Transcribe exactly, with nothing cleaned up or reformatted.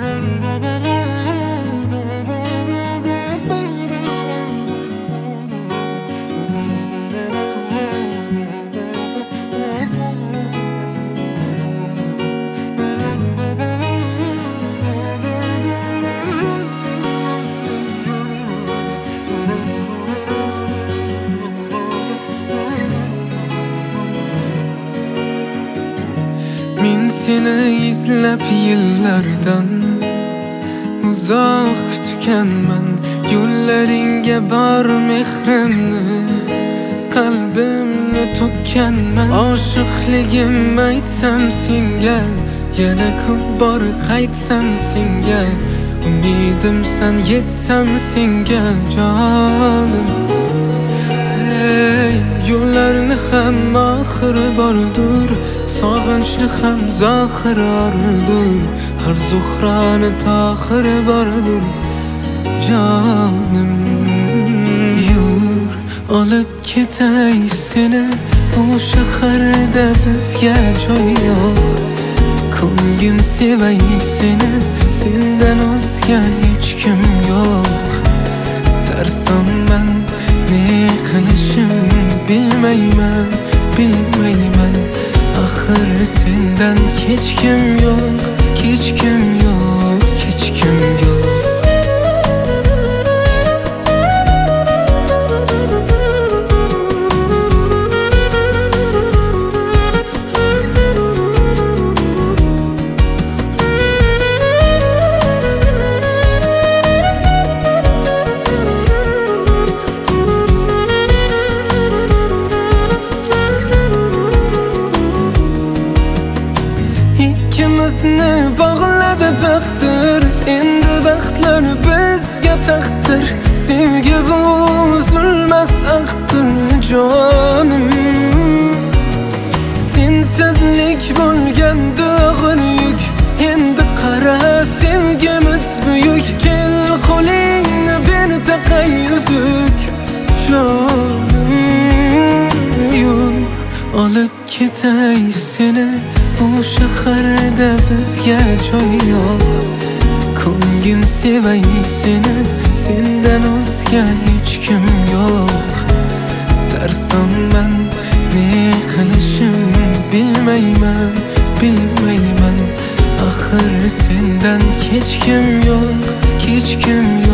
Men seni izlab yillardan uzoq kutganman. Yo'llaringga bor mehrimni, qalbimni to'kkanman. Oshiqligim aytsam senga, yana ko'p bor qaytsam senga. Umidim san yetsam senga jonim. Hey, yo'llarni ham oxiri bordur, sog'inchni ham zohiri ordur. Har zuhrani tohiri bordur jonim. Yur, olib ketay seni, bu shaharda bizga joy yo'q. Ko'ngin sevay seni, sendan o'zga hech kim yo'q. Sarsamman, ne qilishim bilmayman, bilmayman. Axir sendan hech kim yo'q, hech kim yo'q, hech kim yo'q. İkimizni bağladı takdir, endi baxtlar bizga taqdir. Sevgi bu uzilmas aqdir jonim. Sensizlik bo'lganda og'ir yuk, endi qara sevgimiz buyuk. Kel qo'lingni ber taqay uzuk jonim. Yur, olib ketay seni, bu shaharda bizga joy yo'q. Ko'ngin sevay seni, sendan o'zga hech kim yo'q. Sarsamman, ne qilishim bilmayman, bilmayman. Axir sendan hech kim yo'q, hech kim yo'q.